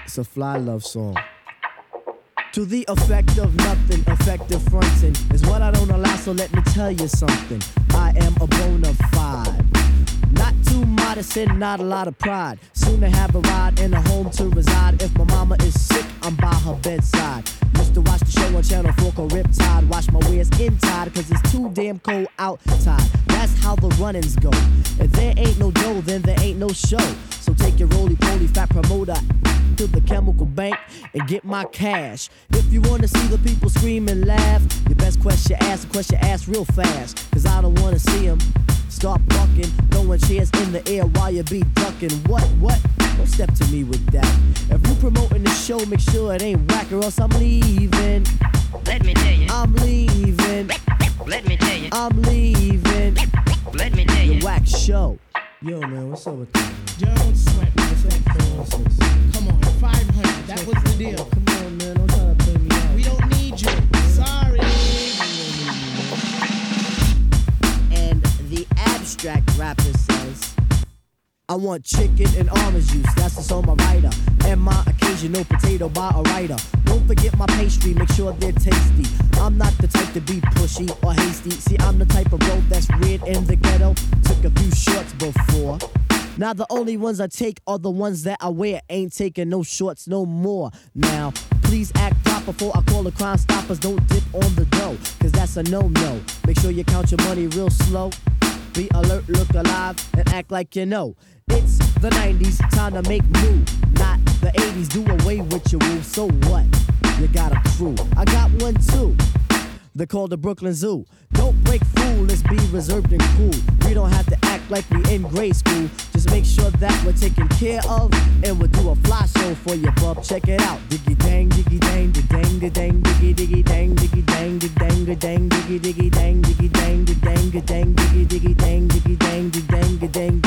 It's a fly love song. To the effect of nothing, effective fronting is what I don't allow, so let me tell you something. I am a bona fide. Not too modest and not a lot of pride. Soon to have a ride and a home to reside. If my mama is sick, I'm by her bedside. Used to watch the show on Channel 4 called Riptide. Wash my wares inside, cause it's too damn cold outside. That's how the run-ins go. If there ain't no dough, then there ain't no show. So take your roly-poly fat promoter to the chemical bank and get my cash. If you wanna see the people scream and laugh, you best question your ass real fast. Cause I don't wanna see them start bucking, throwing chairs in the air while you be ducking. What? Don't step to me with that. If you promoting the show, make sure it ain't whack or else I'm leaving. Let me tell you. I'm leaving. Let me tell you. I'm leaving. Let me tell you. Your whack show. Yo, man, what's up with that? Don't sweat me. Come on, 500. That was the deal. Come on, man. Don't try to play me out. We don't need you. Sorry. And the abstract rapper says, I want chicken and orange juice, that's what's on my rider. And my occasional potato by a writer. Don't forget my pastry, make sure they're tasty. I'm not the type to be pushy or hasty. See, I'm the type of bro that's reared in the ghetto. Took a few shorts before. Now the only ones I take are the ones that I wear. Ain't taking no shorts no more. Now, please act proper before I call the Crime Stoppers. Don't dip on the dough, cause that's a no-no. Make sure you count your money real slow. Be alert, look alive, and act like you know. It's the 90s, time to make new. Not the 80s, do away with your rules. So what? You got a crew. I got one too. They're called the Brooklyn Zoo. Don't break fool, let's be reserved and cool. We don't have to act like we in grade school. Just make sure that we're taken care of, and we'll do a fly show for you, bub. Check it out. Diggy dang, diggy dang, da dang, da dang, diggy diggy dang, diggy dang, da dang, da dang, diggy diggy dang, diggy dang, da dang, da dang, diggy diggy dang, diggy dang, da dang, da dang.